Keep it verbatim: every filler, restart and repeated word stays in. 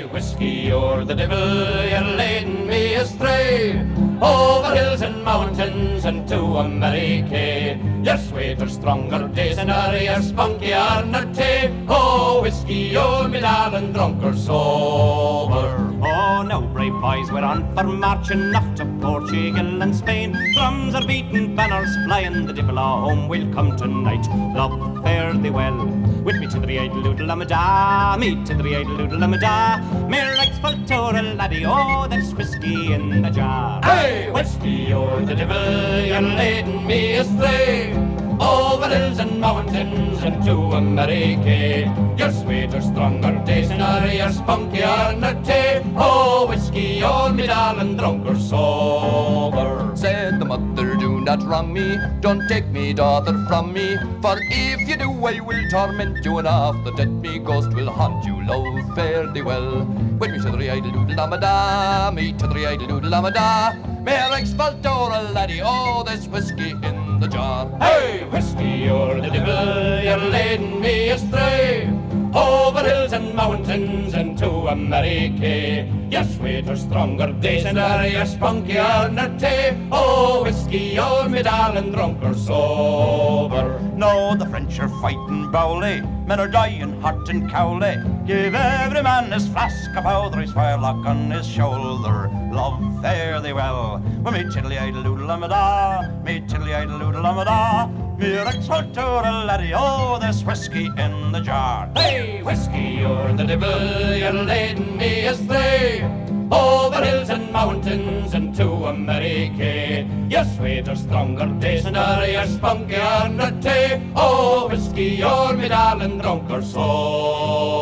whiskey, you're the devil, you're leading me astray. Over hills and mountains and to America. You're sweeter, stronger days and are you're spunkier not tay. Oh, whiskey, you're me darling, drunk or sober. Oh, now, brave boys, we're on for marching off to Portugal and Spain. Drums are beating, banners flying, the devil a home will come tonight. Love, fare thee well, with me to the idle doodle amada, me to the idle doodle amada. Me rights full to a laddie, oh, there's whiskey in the jar. Hey, whiskey, you're the devil, you're leading me astray. Over hills and mountains and to America. You're sweeter, stronger days and are you're spunkier not tay. Oh, whiskey, you're me darling, drunk or sober. Said the mother, do not wrong me, don't take me daughter from me. For if you do, I will torment you, and after that me ghost will haunt you. Love, fare thee well, with me to the idle doodle amada, me to the idle doodle amada. Mere ex-Valtora laddie, oh, there's whiskey in the jar. Hey, whiskey, you're the devil, you're leading me astray. Over hills and mountains and to America. You're sweeter, stronger days and are you spunkier not tay. Oh, whiskey, you're me darling, drunk or sober. No, the French are fighting bowly, men are dying hot and cowly. Give every man his flask of powder, his firelock on his shoulder. Love, fare thee well, with me tiddly idle doodle amada, me tiddly idle doodle amada. Me rex to a laddie, oh, there's whiskey in the jar. Hey, whiskey, you're the devil, you're leading me astray. Over hills and mountains and to America. You're sweeter, stronger days and are you spunkier not tay. Oh, whiskey, you're me darling, drunk or sober.